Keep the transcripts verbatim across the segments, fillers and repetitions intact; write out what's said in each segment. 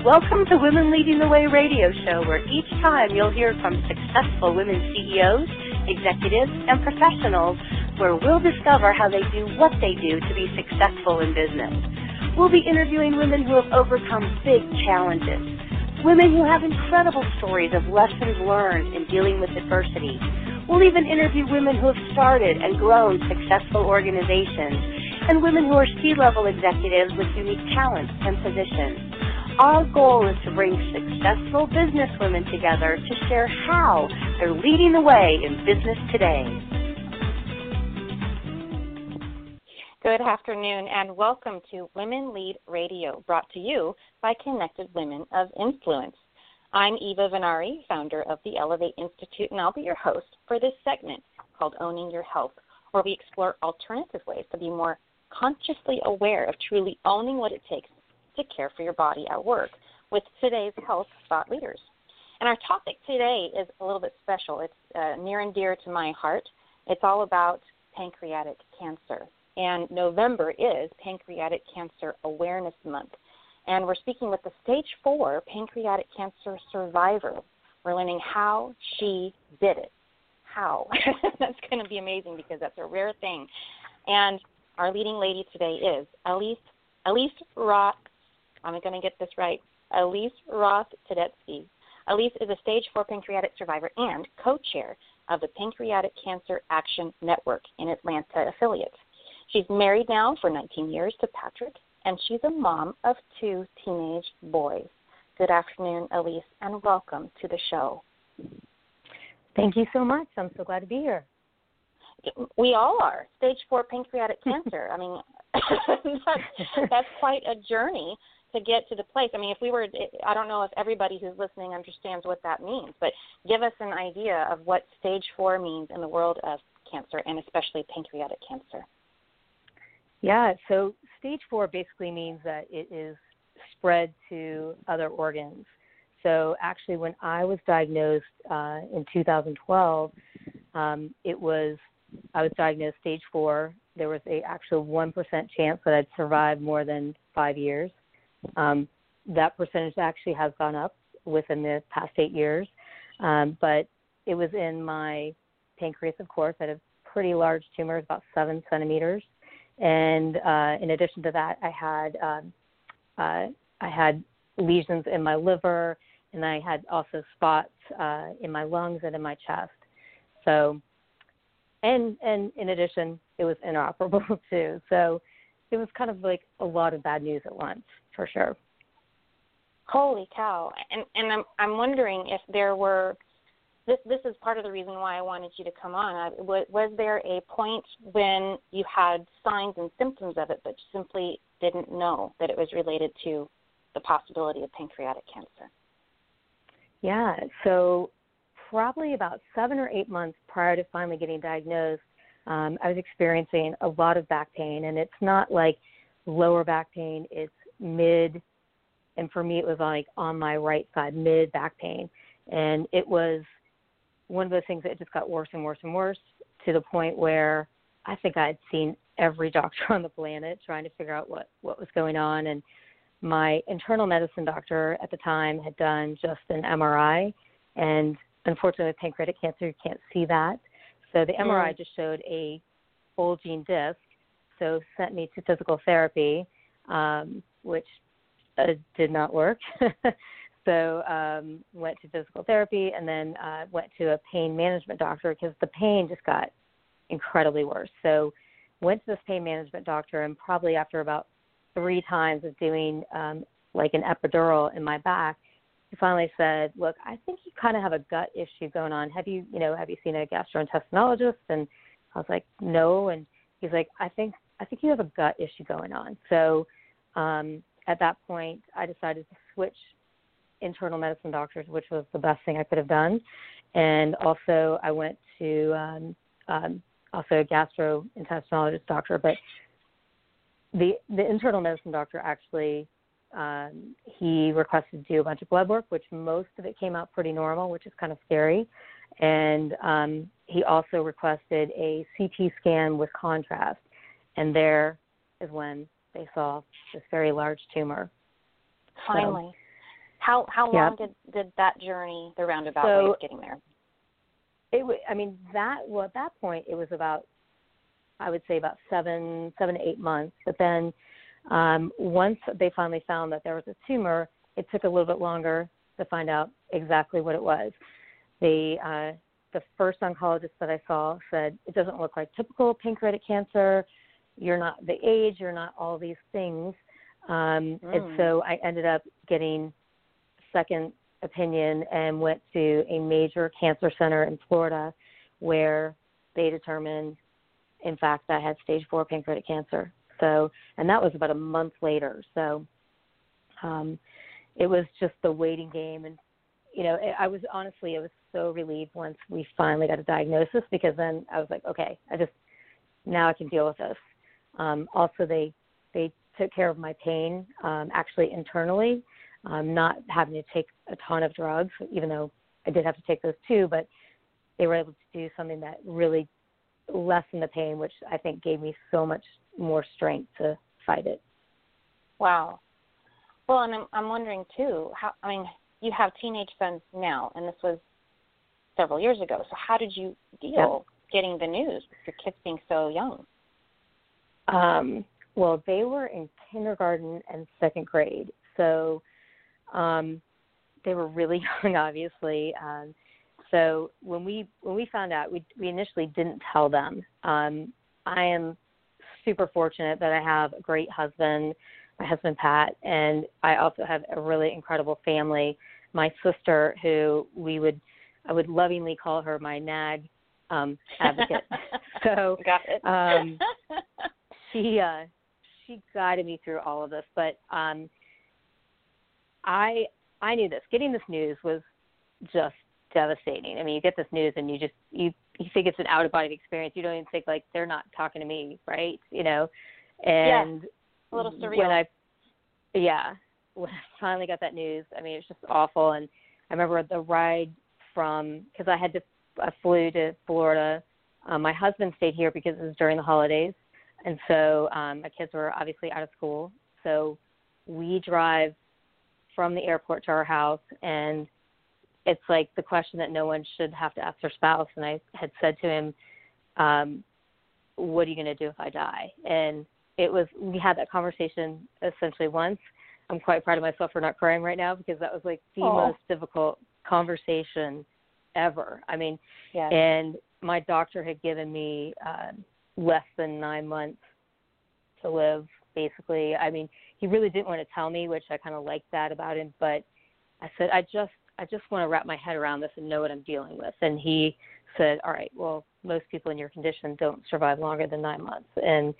Welcome to Women Leading the Way radio show, where each time you'll hear from successful women C E Os, executives, and professionals, where we'll discover how they do what they do to be successful in business. We'll be interviewing women who have overcome big challenges, women who have incredible stories of lessons learned in dealing with adversity. We'll even interview women who have started and grown successful organizations, and women who are C-level executives with unique talents and positions. Our goal is to bring successful businesswomen together to share how they're leading the way in business today. Good afternoon and welcome to Women Lead Radio, brought to you by Connected Women of Influence. I'm Eva Venari, founder of the Elevate Institute, and I'll be your host for this segment called Owning Your Health, where we explore alternative ways to be more consciously aware of truly owning what it takes to care for your body at work with today's health thought leaders. And our topic today is a little bit special. It's uh, near and dear to my heart. It's all about pancreatic cancer. And November is Pancreatic Cancer Awareness Month. And we're speaking with the stage four pancreatic cancer survivor. We're learning how she did it. How? That's going to be amazing because that's a rare thing. And our leading lady today is Elise, Elise Roth. I'm going to get this right. Elise Roth-Tedeschi. Elise is a stage four pancreatic survivor and co-chair of the Pancreatic Cancer Action Network in Atlanta affiliate. She's married now for nineteen years to Patrick, and she's a mom of two teenage boys. Good afternoon, Elise, and welcome to the show. Thank you so much. I'm so glad to be here. We all are. Stage four pancreatic cancer. I mean, that's, that's quite a journey to get to the place. I mean, if we were, I don't know if everybody who's listening understands what that means, but give us an idea of what stage four means in the world of cancer, and especially pancreatic cancer. Yeah, so stage four basically means that it is spread to other organs. So actually when I was diagnosed uh, in two thousand twelve, um, it was, I was diagnosed stage four. There was a actual one percent chance that I'd survive more than five years. Um, that percentage actually has gone up within the past eight years. Um, but it was in my pancreas, of course. I had a pretty large tumor, about seven centimeters. And uh, in addition to that, I had um, uh, I had lesions in my liver, and I had also spots uh, in my lungs and in my chest. So, and and in addition, it was inoperable too. So it was kind of like a lot of bad news at once, for sure. Holy cow! And and I'm I'm wondering if there were. This this is part of the reason why I wanted you to come on. I, was, was there a point when you had signs and symptoms of it, but simply didn't know that it was related to the possibility of pancreatic cancer? Yeah, so probably about seven or eight months prior to finally getting diagnosed, um, I was experiencing a lot of back pain, and it's not like lower back pain, it's mid, and for me it was like on my right side, mid back pain, and it was one of those things that just got worse and worse and worse to the point where I think I'd seen every doctor on the planet trying to figure out what, what was going on. And my internal medicine doctor at the time had done just an M R I. And unfortunately, with pancreatic cancer, you can't see that. So the M R I mm. just showed a bulging disc, so sent me to physical therapy, um, which uh, did not work. So um, went to physical therapy and then uh, went to a pain management doctor because the pain just got incredibly worse. So went to this pain management doctor, and probably after about three times of doing um, like an epidural in my back, he finally said, "Look, I think you kind of have a gut issue going on. Have you, you know, have you seen a gastrointestinologist?" And I was like, "No." And he's like, "I think I think you have a gut issue going on." So um, at that point, I decided to switch internal medicine doctors, which was the best thing I could have done. And also I went to um, um, also a gastrointestinologist doctor, but the the internal medicine doctor actually, um, he requested to do a bunch of blood work, which most of it came out pretty normal, which is kind of scary. And um, he also requested a C T scan with contrast. And there is when they saw this very large tumor. Finally. How how Yep. long did, did that journey, the roundabout So, way of getting there? It w- I mean, that, well, at that point, it was about, I would say about seven, seven to eight months. But then um, once they finally found that there was a tumor, it took a little bit longer to find out exactly what it was. The, uh, the first oncologist that I saw said, it doesn't look like typical pancreatic cancer. You're not the age, you're not all these things. Um, mm. And so I ended up getting second opinion and went to a major cancer center in Florida where they determined, in fact, that I had stage four pancreatic cancer. So, and that was about a month later. So um, it was just the waiting game. And, you know, I was honestly, I was so relieved once we finally got a diagnosis, because then I was like, okay, I just, now I can deal with this. Um, also, they, they took care of my pain, um, actually internally. Um, not having to take a ton of drugs, even though I did have to take those too, but they were able to do something that really lessened the pain, which I think gave me so much more strength to fight it. Wow. Well, and I'm, I'm wondering too, how, I mean, you have teenage sons now, and this was several years ago, so how did you deal yeah. getting the news with your kids being so young? Um, well, they were in kindergarten and second grade, so Um, they were really young, obviously. Um, so when we when we found out, we we initially didn't tell them. Um, I am super fortunate that I have a great husband, my husband Pat, and I also have a really incredible family. My sister, who we would I would lovingly call her my nag um, advocate. so Got it. um, she uh, she guided me through all of this, but. Um, I I knew this. Getting this news was just devastating. I mean, you get this news and you just you, you think it's an out of body experience. You don't even think like they're not talking to me, right? You know, and yeah, a little surreal. When I yeah when I finally got that news, I mean, it's just awful. And I remember the ride from because I had to I flew to Florida. Um, my husband stayed here because it was during the holidays, and so um, my kids were obviously out of school. So we drive from the airport to our house, and it's like the question that no one should have to ask their spouse. And I had said to him, um, what are you going to do if I die? And it was, we had that conversation essentially once. I'm quite proud of myself for not crying right now, because that was like the Aww. most difficult conversation ever. I mean, yes. And my doctor had given me uh, less than nine months to live, basically. I mean, he really didn't want to tell me, which I kind of liked that about him. But I said, I just, I just want to wrap my head around this and know what I'm dealing with. And he said, all right, well, most people in your condition don't survive longer than nine months. And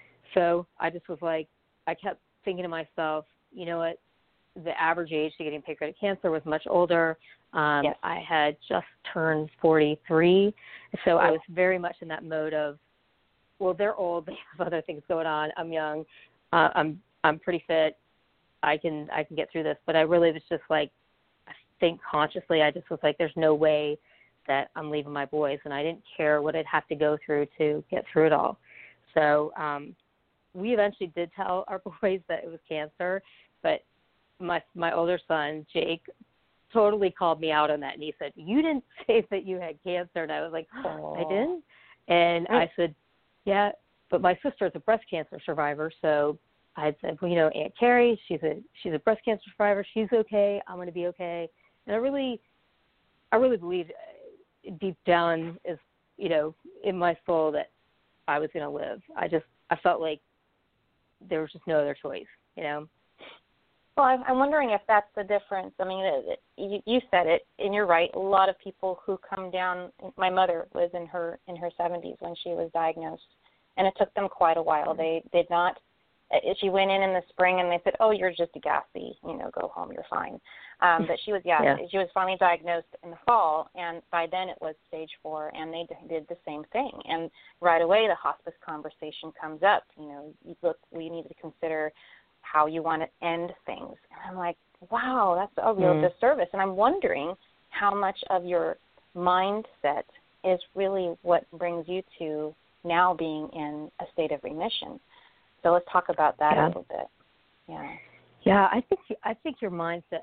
so I just was like, I kept thinking to myself, you know what, the average age to getting pancreatic cancer was much older. Um, yes. I had just turned forty-three. So I was very much in that mode of, well, they're old, they have other things going on. I'm young. Uh, I'm I'm pretty fit. I can I can get through this. But I really was just like, I think consciously, I just was like, there's no way that I'm leaving my boys, and I didn't care what I'd have to go through to get through it all. So um, we eventually did tell our boys that it was cancer, but my my older son Jake totally called me out on that, and he said, "You didn't say that you had cancer," and I was like, oh, "I didn't," and I said, "Yeah." But my sister is a breast cancer survivor, so I had said, well, you know, Aunt Carrie, she's a she's a breast cancer survivor. She's okay. I'm going to be okay. And I really, I really believed deep down, is you know, in my soul that I was going to live. I just, I felt like there was just no other choice, you know. Well, I'm wondering if that's the difference. I mean, it, it, you said it, and you're right. A lot of people who come down. My mother was in her in her seventies when she was diagnosed. And it took them quite a while. They did not, she went in in the spring and they said, oh, you're just a gassy, you know, go home, you're fine. Um, but she was, yeah, yeah, she was finally diagnosed in the fall, and by then it was stage four, and they did the same thing. And right away the hospice conversation comes up. You know, you look, we need to consider how you want to end things. And I'm like, wow, that's a real mm. disservice. And I'm wondering how much of your mindset is really what brings you to now being in a state of remission. So let's talk about that yeah. a little bit. Yeah. Yeah, I think I think your mindset has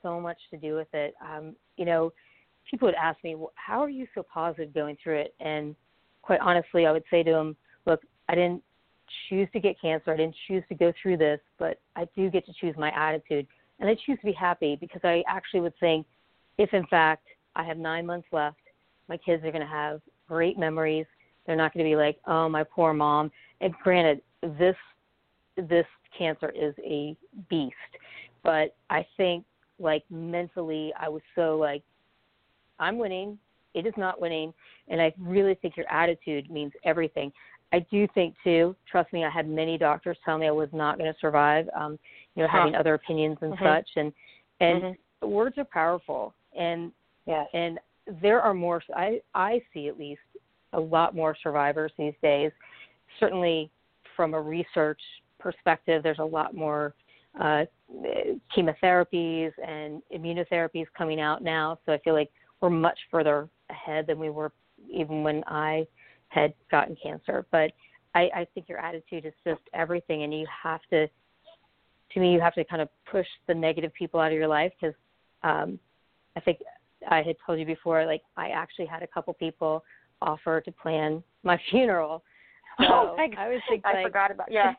so much to do with it. Um, you know, people would ask me, well, how are you so positive going through it? And quite honestly, I would say to them, look, I didn't choose to get cancer. I didn't choose to go through this, but I do get to choose my attitude. And I choose to be happy because I actually would think if, in fact, I have nine months left, my kids are going to have great memories. They're not going to be like, oh, my poor mom. And granted, this this cancer is a beast. But I think, like, mentally, I was so, like, I'm winning. It is not winning. And I really think your attitude means everything. I do think, too, trust me, I had many doctors tell me I was not going to survive, um, you know, huh. having other opinions and mm-hmm. such. And and mm-hmm. words are powerful. And yes. and there are more, I, I see at least, a lot more survivors these days. Certainly from a research perspective, there's a lot more uh, chemotherapies and immunotherapies coming out now. So I feel like we're much further ahead than we were even when I had gotten cancer. But I, I think your attitude is just everything, and you have to, to me, you have to kind of push the negative people out of your life because um, I think I had told you before, like I actually had a couple people offer to plan my funeral. So oh, I, I was thinking, I like, forgot about yeah.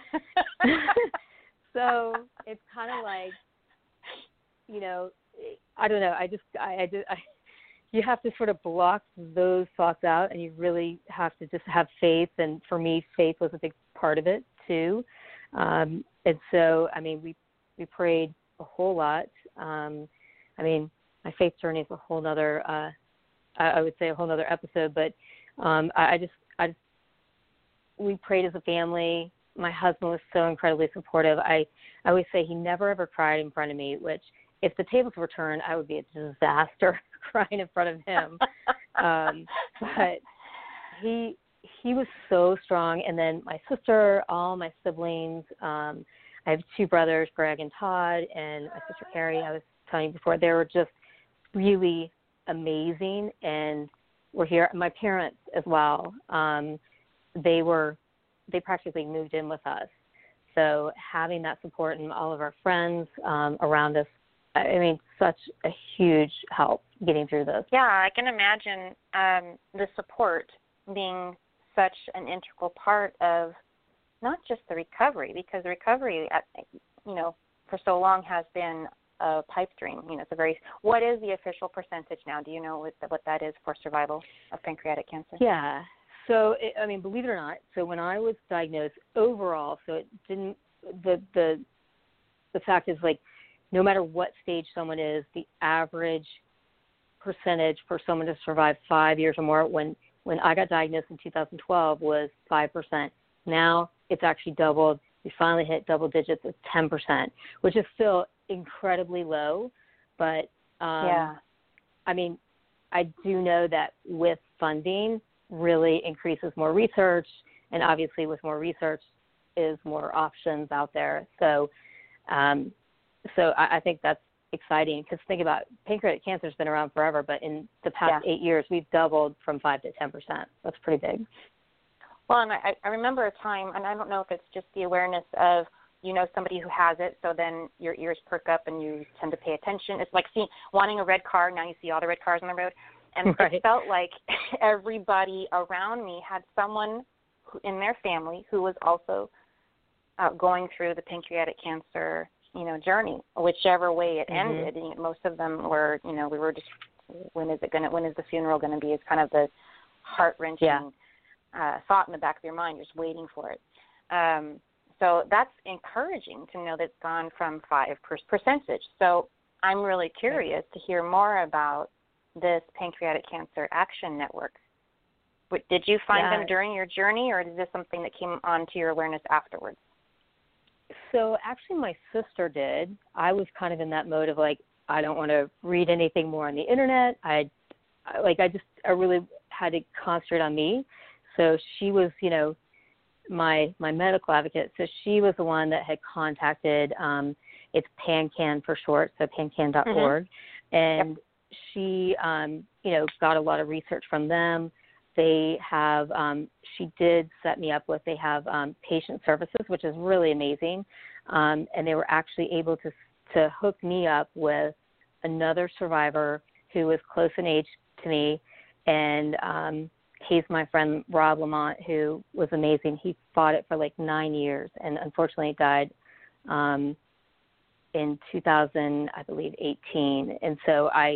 So it's kind of like, you know, I don't know. I just I, I, just, I you have to sort of block those thoughts out, and you really have to just have faith. And for me, faith was a big part of it too. Um, and so, I mean, we we prayed a whole lot. Um, I mean, my faith journey is a whole nother. Uh, I would say a whole nother episode, but um, I, I just, I just, we prayed as a family. My husband was so incredibly supportive. I, I always say he never ever cried in front of me, which if the tables were turned, I would be a disaster crying in front of him. um, but he, he was so strong. And then my sister, all my siblings, um, I have two brothers, Greg and Todd, and my sister Carrie, I was telling you before, they were just really amazing, and we're here. My parents as well. Um, they were, they practically moved in with us. So having that support and all of our friends um, around us, I mean, such a huge help getting through this. Yeah, I can imagine um, the support being such an integral part of not just the recovery, because the recovery, at, you know, for so long has been a pipe dream. You know, it's a very. What is the official percentage now? Do you know what, what that is for survival of pancreatic cancer? Yeah. So, it, I mean, believe it or not, so when I was diagnosed overall, so it didn't. The the the fact is, like, no matter what stage someone is, the average percentage for someone to survive five years or more. When when I got diagnosed in two thousand twelve was five percent. Now it's actually doubled. We finally hit double digits at ten percent, which is still incredibly low, but um, yeah. I mean, I do know that with funding really increases more research, and obviously with more research is more options out there. So, um, so I, I think that's exciting because think about pancreatic cancer has been around forever, but in the past yeah. eight years we've doubled from five to ten percent. That's pretty big. Well, and I, I remember a time, and I don't know if it's just the awareness of, you know, somebody who has it, so then your ears perk up and you tend to pay attention. It's like seeing, wanting a red car, now you see all the red cars on the road. And right. It felt like everybody around me had someone who, in their family who was also uh, going through the pancreatic cancer, you know, journey, whichever way it mm-hmm. ended. And most of them were, you know, we were just, when is it going to, when is the funeral going to be? It's kind of the heart-wrenching yeah. uh, thought in the back of your mind. You're just waiting for it. Um, so that's encouraging to know that it's gone from five per- percentage. So I'm really curious to hear more about this Pancreatic Cancer Action Network. Did you find yeah. them during your journey, or is this something that came onto your awareness afterwards? So actually my sister did. I was kind of in that mode of like, I don't want to read anything more on the internet. I, I like, I just, I really had to concentrate on me. So she was, you know, my, my medical advocate. So she was the one that had contacted, um, it's PanCan for short, so pancan dot org. Mm-hmm. And yep. she, um, you know, got a lot of research from them. They have, um, she did set me up with, they have um, patient services, which is really amazing. Um, and they were actually able to to hook me up with another survivor who was close in age to me, and um, he's my friend Rob Lamont, who was amazing. He fought it for like nine years and unfortunately died um, in two thousand, I believe, eighteen. And so I,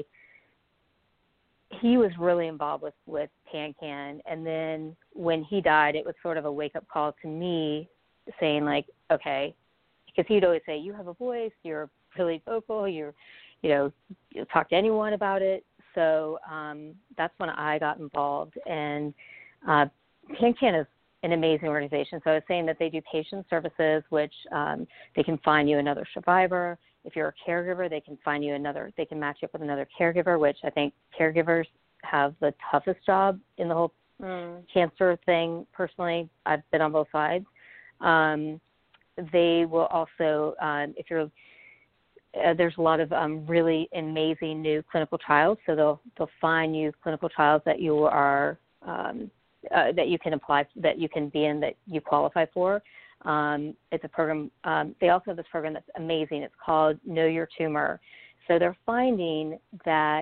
he was really involved with, with PanCan. And then when he died, it was sort of a wake-up call to me saying like, okay, because he'd always say, you have a voice, you're really vocal, you're, you know, you talk to anyone about it. So um, that's when I got involved. And uh, PanCan is an amazing organization. So I was saying that they do patient services, which um, they can find you another survivor. If you're a caregiver, they can find you another, they can match you up with another caregiver, which I think caregivers have the toughest job in the whole mm. cancer thing. Personally, I've been on both sides. Um, they will also, um, if you're, uh, there's a lot of um, really amazing new clinical trials. So they'll they'll find you clinical trials that you are um, uh, that you can apply, that you can be in, that you qualify for. Um, it's a program. Um, they also have this program that's amazing. It's called Know Your Tumor. So they're finding that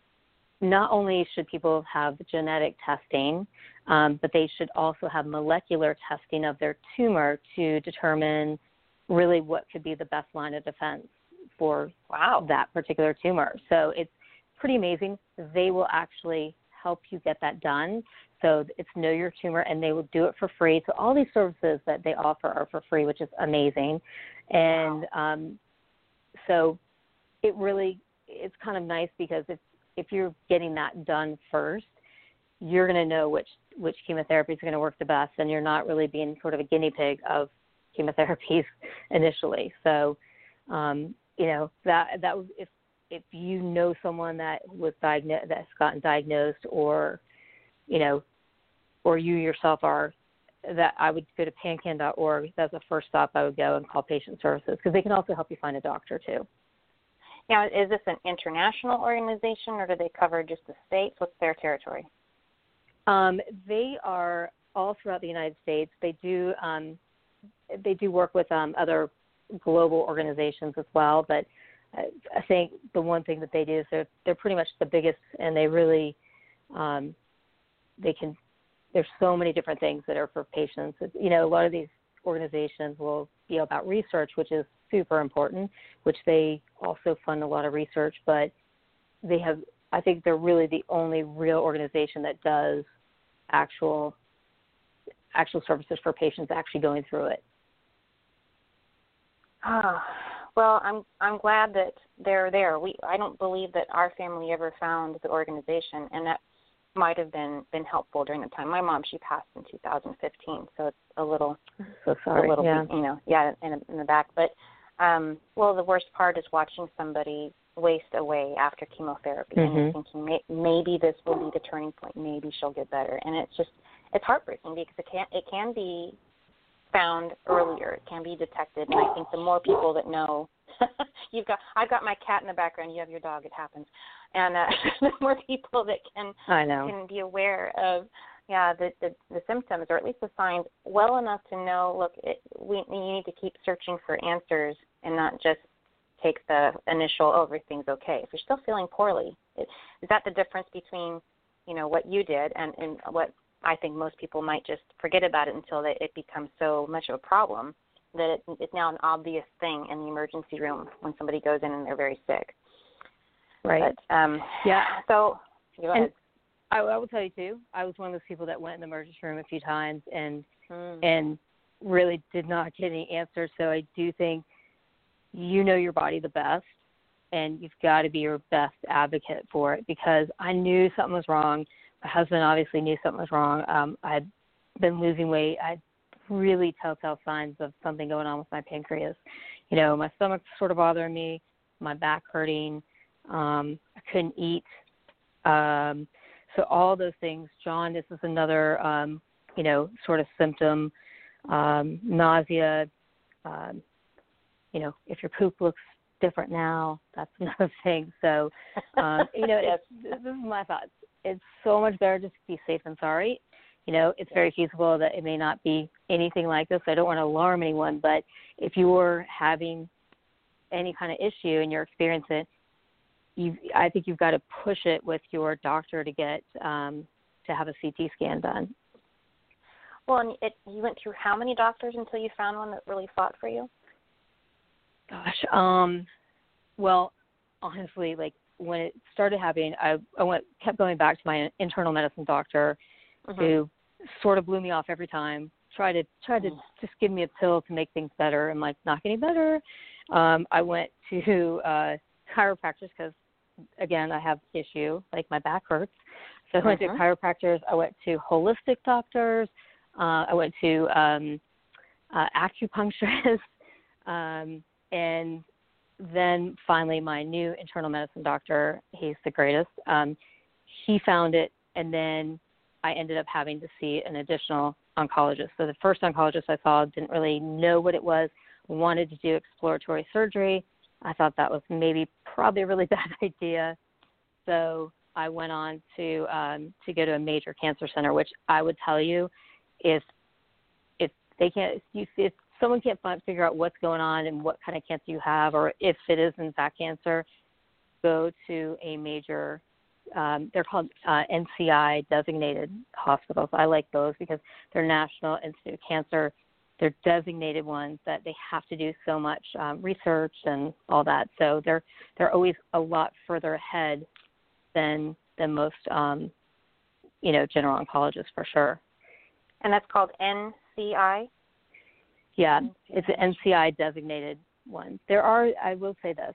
not only should people have genetic testing, um, but they should also have molecular testing of their tumor to determine really what could be the best line of defense for wow. that particular tumor. So it's pretty amazing. They will actually help you get that done. So it's Know Your Tumor, and they will do it for free. So all these services that they offer are for free, which is amazing. And wow. um, so it really, it's kind of nice because if, if you're getting that done first, you're going to know which, which chemotherapy is going to work the best, and you're not really being sort of a guinea pig of chemotherapies initially. So, um, you know, that that was, if if you know someone that was diagnosed, that's gotten diagnosed, or, you know, or you yourself are, that I would go to pancan dot org. That's the first stop I would go and call patient services, because they can also help you find a doctor too. Now, is this an international organization, or do they cover just the states? What's their territory? Um, they are all throughout the United States. They do um, they do work with um, other global organizations as well, but I think the one thing that they do is they're, they're pretty much the biggest, and they really, um, they can, there's so many different things that are for patients. You know, a lot of these organizations will be about research, which is super important, which they also fund a lot of research, but they have, I think they're really the only real organization that does actual, actual services for patients actually going through it. Ah. Well, I'm I'm glad that they're there. We I don't believe that our family ever found the organization, and that might have been, been helpful during the time. My mom, she passed in two thousand fifteen, so it's a little so sorry. a little yeah. you know yeah in, in the back. But um, well, the worst part is watching somebody waste away after chemotherapy, mm-hmm. and thinking may, maybe this will be the turning point. Maybe she'll get better, and it's just it's heartbreaking because it can it can be found earlier, it can be detected, and I think the more people that know, you've got, I've got my cat in the background, you have your dog, it happens, and uh, the more people that can I know. can be aware of, yeah, the, the the symptoms, or at least the signs, well enough to know, look, it, we you need to keep searching for answers and not just take the initial, oh, everything's okay. If you're still feeling poorly, it, is that the difference between, you know, what you did and, and what I think most people might just forget about it until they, it becomes so much of a problem that it, it's now an obvious thing in the emergency room when somebody goes in and they're very sick. Right. But, um, yeah. So, go ahead. And I, I will tell you, too, I was one of those people that went in the emergency room a few times and mm. and really did not get any answers. So I do think you know your body the best, and you've got to be your best advocate for it, because I knew something was wrong. My husband obviously knew something was wrong. Um, I'd been losing weight. I had really telltale signs of something going on with my pancreas. You know, my stomach sort of bothering me, my back hurting. Um, I couldn't eat. Um, so all those things. Jaundice is another, um, you know, sort of symptom. Um, nausea. Um, you know, if your poop looks different now, that's another thing. So, um, you know, yes. it's, this is my thoughts. It's so much better just to be safe than sorry. You know, it's very feasible that it may not be anything like this. I don't want to alarm anyone, but if you're having any kind of issue and you're experiencing it, you I think you've got to push it with your doctor to get um, to have a C T scan done. Well, and it, you went through how many doctors until you found one that really fought for you? Gosh, um, well, honestly, like when it started happening, I, I went kept going back to my internal medicine doctor, mm-hmm. who sort of blew me off every time. Tried to tried to just give me a pill to make things better. I'm like, not getting better. Um, I went to uh, chiropractors because, again, I have issue, like my back hurts. So I went mm-hmm. to chiropractors. I went to holistic doctors. Uh, I went to um, uh, acupuncturists. um, and then finally my new internal medicine doctor, he's the greatest. Um, he found it, and then I ended up having to see an additional oncologist. So the first oncologist I saw didn't really know what it was, wanted to do exploratory surgery. I thought that was maybe probably a really bad idea. So I went on to um, to go to a major cancer center, which I would tell you, if if they can't, if, if someone can't find, figure out what's going on and what kind of cancer you have, or if it is in fact cancer, go to a major. Um, they're called uh, N C I designated hospitals. I like those because they're National Institute of Cancer. They're designated ones that they have to do so much um, research and all that. So they're they're always a lot further ahead than than most um, you know general oncologists for sure. And that's called N C I. Yeah, N C I. It's an N C I designated one. There are. I will say this.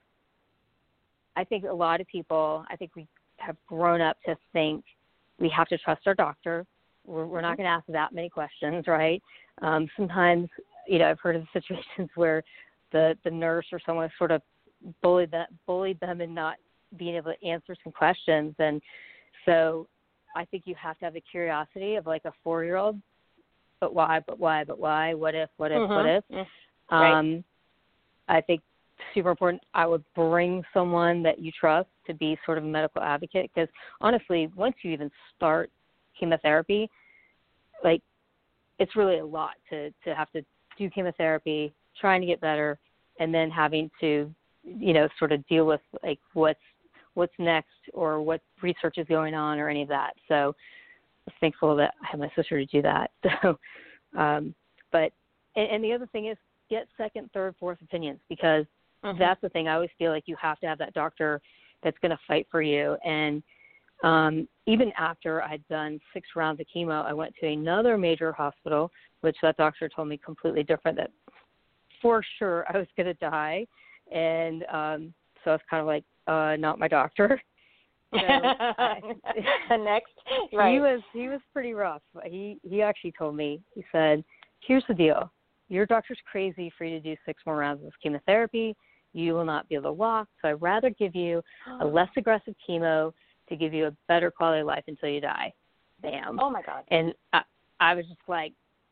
I think a lot of people. I think we. have grown up to think we have to trust our doctor. We're, we're not going to ask that many questions, right? Um, sometimes, you know, I've heard of situations where the, the nurse or someone sort of bullied, that, bullied them in not being able to answer some questions. And so I think you have to have the curiosity of like a four-year-old, but why, but why, but why, what if, what if, mm-hmm. what if? Mm-hmm. Um, right. I think super important. I would bring someone that you trust to be sort of a medical advocate, because honestly, once you even start chemotherapy, like it's really a lot to, to have to do chemotherapy, trying to get better, and then having to, you know, sort of deal with like what's what's next or what research is going on or any of that. So I'm thankful that I have my sister to do that. So, um, but and, and the other thing is get second, third, fourth opinions, because mm-hmm. that's the thing. I always feel like you have to have that doctor that's going to fight for you. And um, even after I'd done six rounds of chemo, I went to another major hospital, which that doctor told me completely different, that for sure I was going to die. And um, so I was kind of like, uh, not my doctor. So I, next, right. He was he was pretty rough. He he actually told me, he said, here's the deal. Your doctor's crazy for you to do six more rounds of chemotherapy. You will not be able to walk. So I'd rather give you a less aggressive chemo to give you a better quality of life until you die. Bam. Oh, my God. And I, I was just like,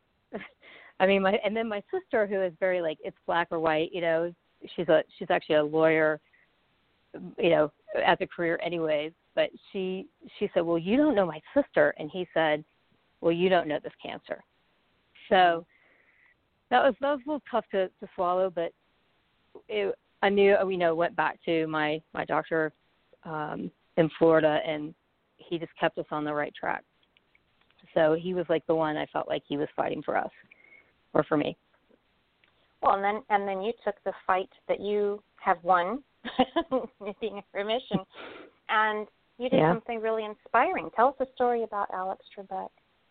I mean, my and then my sister, who is very like, it's black or white, you know, she's a she's actually a lawyer, you know, as a career anyways. But she she said, well, you don't know my sister. And he said, well, you don't know this cancer. So that was that was a little tough to, to swallow, but it, I knew, you know, went back to my, my doctor um, in Florida, and he just kept us on the right track. So he was like the one I felt like he was fighting for us, or for me. Well, and then and then you took the fight that you have won, being in remission, and you did yeah. something really inspiring. Tell us a story about Alex Trebek.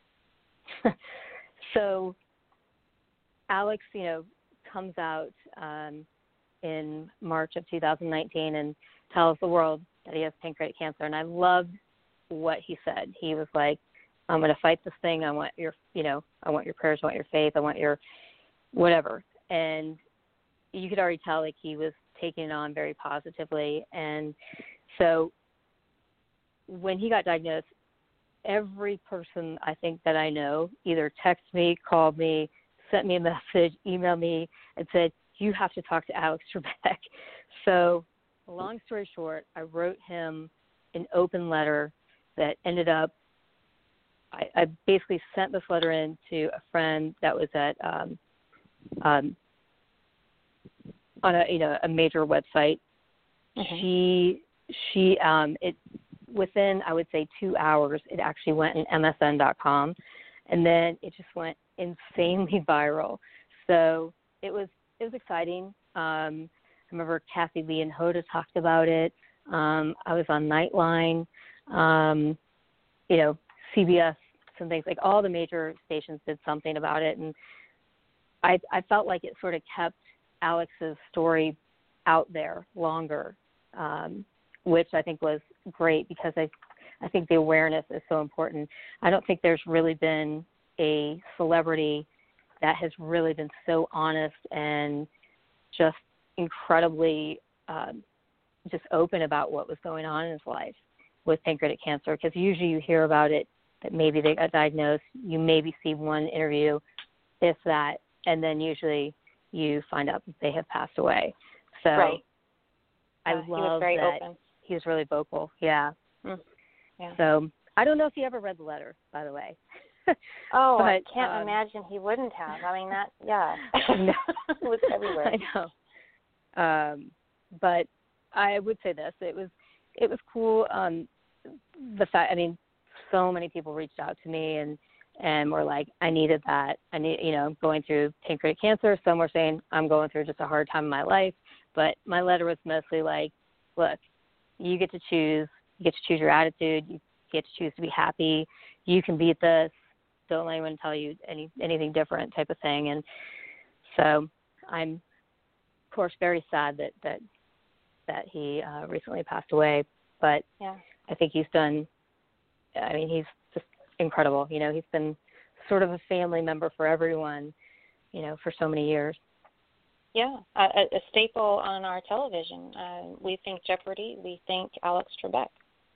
So Alex, you know, comes out um, in March of two thousand nineteen and tells the world that he has pancreatic cancer. And I loved what he said. He was like, I'm going to fight this thing. I want your, you know, I want your prayers. I want your faith. I want your whatever. And you could already tell like he was taking it on very positively. And so when he got diagnosed, every person I think that I know either texted me, called me, sent me a message, emailed me, and said, you have to talk to Alex Trebek. So long story short, I wrote him an open letter that ended up, I, I basically sent this letter in to a friend that was at um, um, on a you know a major website. Mm-hmm. She she um, it within I would say two hours it actually went in M S N dot com, and then it just went insanely viral. So it was it was exciting. Um, I remember Kathy Lee and Hoda talked about it. Um, I was on Nightline, um, you know, C B S, some things like all the major stations did something about it, and I I felt like it sort of kept Alex's story out there longer, um, which I think was great because I I think the awareness is so important. I don't think there's really been a celebrity that has really been so honest and just incredibly um, just open about what was going on in his life with pancreatic cancer, because usually you hear about it, that maybe they got diagnosed, you maybe see one interview, if that, and then usually you find out that they have passed away. So right. I yeah, love he was very that open. he was really vocal. Yeah. Mm. yeah. So I don't know if he ever read the letter, by the way. Oh, but, I can't um, imagine he wouldn't have. I mean, that, yeah. It was everywhere. I know. Um, but I would say this. It was it was cool. Um, the fact, I mean, so many people reached out to me and, and were like, I needed that. I need, you know, going through pancreatic cancer. Some were saying, I'm going through just a hard time in my life. But my letter was mostly like, look, you get to choose. You get to choose your attitude. You get to choose to be happy. You can beat this. Don't let anyone tell you any anything different, type of thing. And so I'm, of course, very sad that that, that he uh, recently passed away. But yeah. I think he's done, I mean, he's just incredible. You know, he's been sort of a family member for everyone, you know, for so many years. Yeah, a, a staple on our television. Uh, we think Jeopardy. We think Alex Trebek.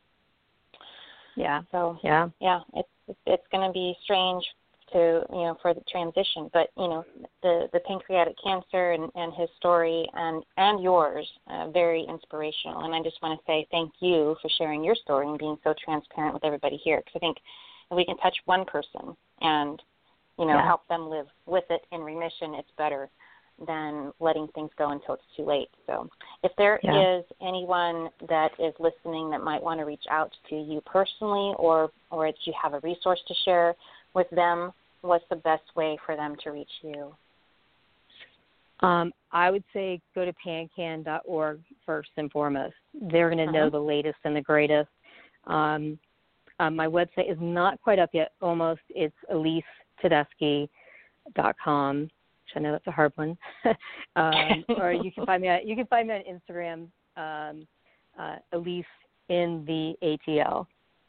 Yeah. So yeah, yeah, it's it's going to be strange to you know for the transition, but you know the the pancreatic cancer and, and his story and and yours uh, very inspirational. And I just want to say thank you for sharing your story and being so transparent with everybody here, because I think if we can touch one person and you know yeah. help them live with it in remission, it's better than letting things go until it's too late. So if there yeah. is anyone that is listening that might want to reach out to you personally, or or if you have a resource to share with them, what's the best way for them to reach you? Um, I would say go to pancan dot org first and foremost. They're going to uh-huh. know the latest and the greatest. Um, um, my website is not quite up yet, almost. It's elise tedeschi dot com. Which I know that's a hard one. um, or you can find me at, you can find me on Instagram, um, uh, Elise in the A T L.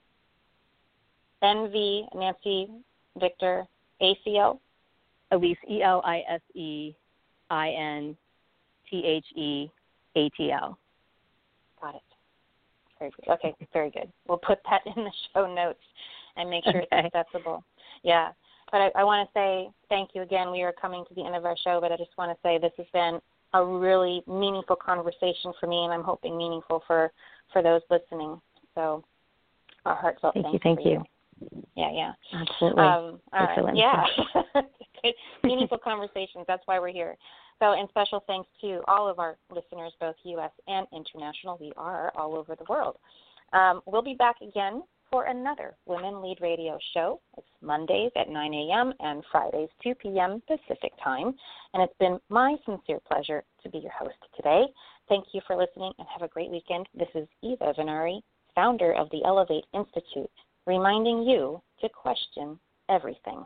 N V, Nancy, Victor, A C L? Elise, E L I S E I N T H E A T L. Got it. Very good. Okay, very good. We'll put that in the show notes and make sure okay. it's accessible. Yeah. But I, I want to say thank you again. We are coming to the end of our show, but I just want to say this has been a really meaningful conversation for me, and I'm hoping meaningful for, for those listening. So our heartfelt thank thanks you. Thank for you. you. Yeah, yeah. Absolutely. Um, all right. Yeah. Good. Meaningful conversations. That's why we're here. So, and special thanks to all of our listeners, both U S and international. We are all over the world. Um, we'll be back again for another Women Lead Radio show. It's Mondays at nine a.m. and Fridays two p.m. Pacific time. And it's been my sincere pleasure to be your host today. Thank you for listening and have a great weekend. This is Eva Venari, founder of the Elevate Institute, reminding you to question everything.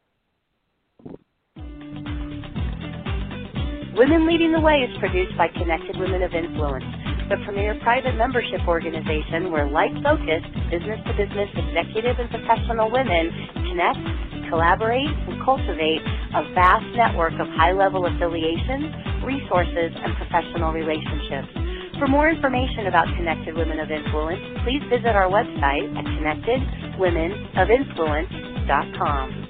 Women Leading the Way is produced by Connected Women of Influence, the premier private membership organization where like-focused, business-to-business executive and professional women connect, collaborate, and cultivate a vast network of high-level affiliations, resources, and professional relationships. For more information about Connected Women of Influence, please visit our website at connected women of influence dot com.